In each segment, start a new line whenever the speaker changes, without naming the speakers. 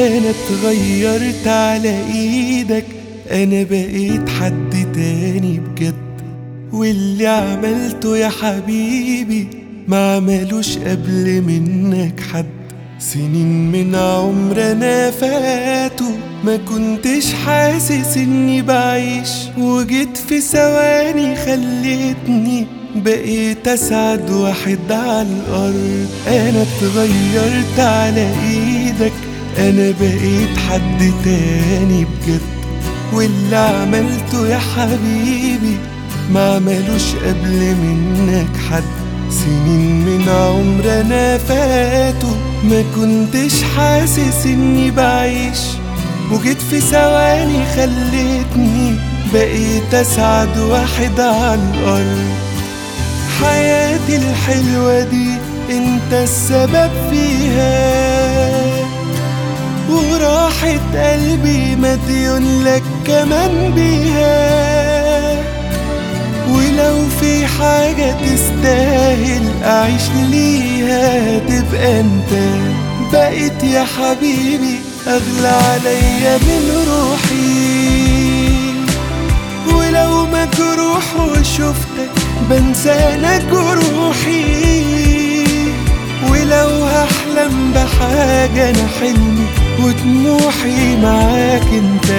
انا اتغيرت على ايدك، انا بقيت حد تاني بجد. واللي عملته يا حبيبي ما عملوش قبل منك حد. سنين من عمرنا فاتوا ما كنتش حاسس اني بعيش، وجيت في ثواني خليتني بقيت اسعد واحد على الارض. انا اتغيرت على ايدك، انا بقيت حد تاني بجد. واللي عملته يا حبيبي ما عملوش قبل منك حد. سنين من عمرنا فاتوا ما كنتش حاسس اني بعيش، وجيت في ثواني خليتني بقيت اسعد واحد على الارض. حياتي الحلوة دي انت السبب فيها، وراحة قلبي مديون لك كمان بيها. ولو في حاجة تستاهل أعيش ليها تبقى أنت. بقيت يا حبيبي أغلى عليا من روحي، ولو مجروح وشفتك بنسانا جروحي. ولو هحلم بحاجة أنا حلمي وطموحي معاك أنت.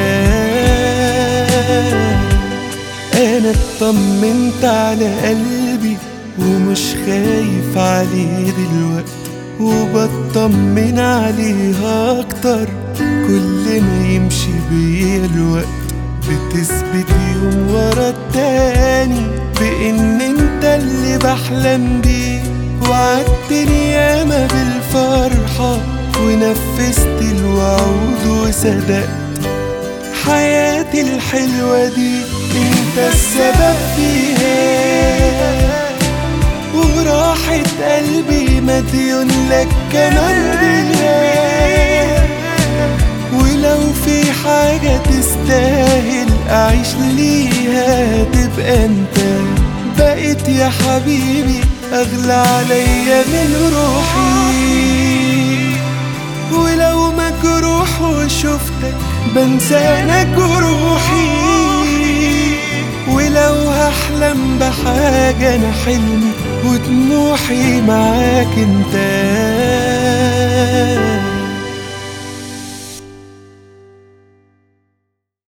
أنا اطمنت على قلبي ومش خايف عليه دلوقتي، وبطمن عليه أكتر كل ما يمشي بيا الوقت. بتثبت يوم ورا التاني بإن انت اللي بحلم بيه، وعدتني ياما بالفرحة ونفذت الوعود وصدقت. حياتي الحلوة دي انت السبب فيها، وراحة قلبي مديون لك كمان بيها. ولو في حاجة تستاهل أعيش ليها تبقى أنت. بقيت يا حبيبي أغلى عليا من روحي، ولو مجروح وشفتك بنسانا جروحي. ولو هحلم بحاجة أنا حلمي وطموحي معاك أنت.